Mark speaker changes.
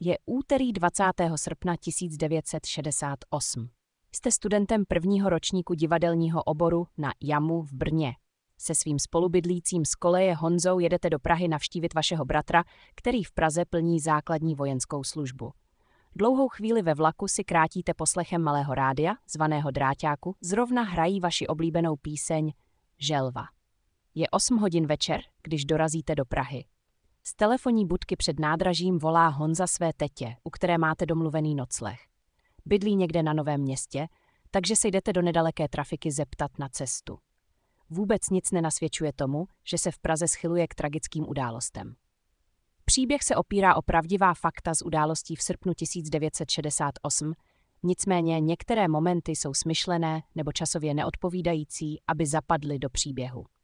Speaker 1: Je úterý 20. srpna 1968. Jste studentem prvního ročníku divadelního oboru na JAMu v Brně. Se svým spolubydlícím z koleje Honzou jedete do Prahy navštívit vašeho bratra, který v Praze plní základní vojenskou službu. Dlouhou chvíli ve vlaku si krátíte poslechem malého rádia, zvaného Dráťáku, zrovna hrají vaši oblíbenou píseň Želva. Je 8 hodin večer, když dorazíte do Prahy. Z telefonní budky před nádražím volá Honza své tetě, u které máte domluvený nocleh. Bydlí někde na Novém Městě, takže se jdete do nedaleké trafiky zeptat na cestu. Vůbec nic nenasvědčuje tomu, že se v Praze schyluje k tragickým událostem. Příběh se opírá o pravdivá fakta z událostí v srpnu 1968, nicméně některé momenty jsou smyšlené nebo časově neodpovídající, aby zapadly do příběhu.